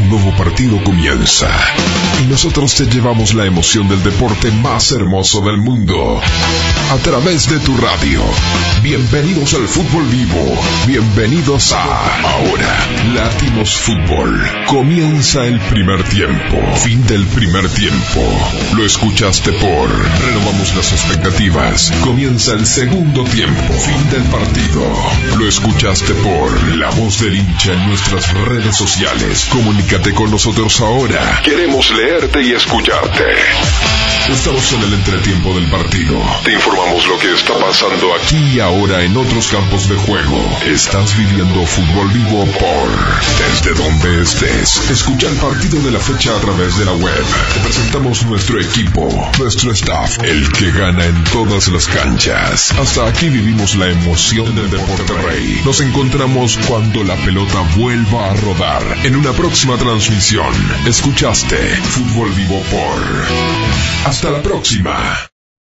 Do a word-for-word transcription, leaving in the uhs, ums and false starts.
Un nuevo partido comienza y nosotros te llevamos la emoción del deporte más hermoso del mundo a través de tu radio. Bienvenidos al fútbol vivo. Bienvenidos a Ahora Latimos Fútbol. Comienza el primer tiempo. Fin del primer tiempo. Lo escuchaste por Renovamos las expectativas. Comienza el segundo tiempo. Fin del partido. Lo escuchaste por La Voz del Hincha en nuestras redes sociales. Comunícate con nosotros ahora. Queremos leerte y escucharte. Estamos en el entretiempo del partido. Te informamos lo que está pasando aquí y ahora en otros campos de juego. Estás viviendo fútbol vivo por desde donde estés. Escucha el partido de la fecha a través de la web. Te presentamos nuestro equipo, nuestro staff, el que gana en todas las canchas. Hasta aquí vivimos la emoción del deporte rey. Nos encontramos cuando la pelota vuelva a rodar en una próxima transmisión. Escuchaste Fútbol Vivo por... Hasta la próxima.